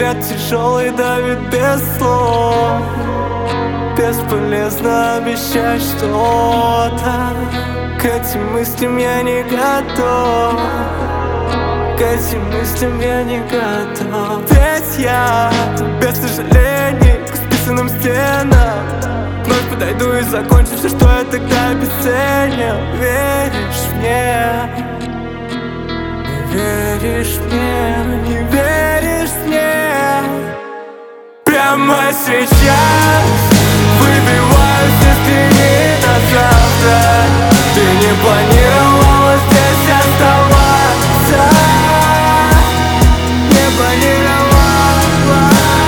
взгляд тяжелый давит без слов. Бесполезно обещать что-то. К этим мыслям я не готов. К этим мыслям я не готов. Ведь я без сожалений к списанным стенам вновь подойду и закончу все, что я тогда обесценил. Веришь мне? Не веришь мне? Не веришь мне? Прямо сейчас выбиваюсь из тени на завтра. Ты не планировала здесь оставаться. Не планировала.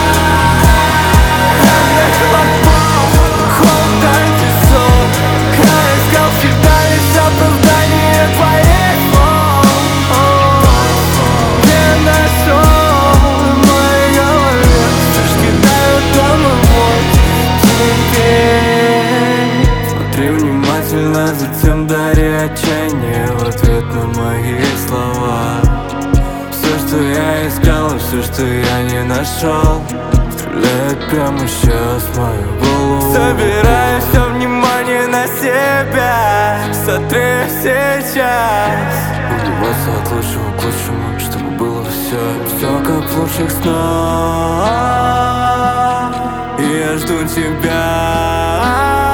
Холод антисол. Я искал всегда лишь оправдание твоих слов. Не нашел в моей голове. Вспышки дают домой теперь. Смотри внимательно, затем дари отчаяние в ответ на мои слова. Все, что я искал, и все, что я не нашел, стреляет прямо сейчас в мою голову. Собираю все внимание на себя. Сотри сейчас. Убиваться от лучшего к лучшему, чтобы было все как в лучших снах. И я жду тебя.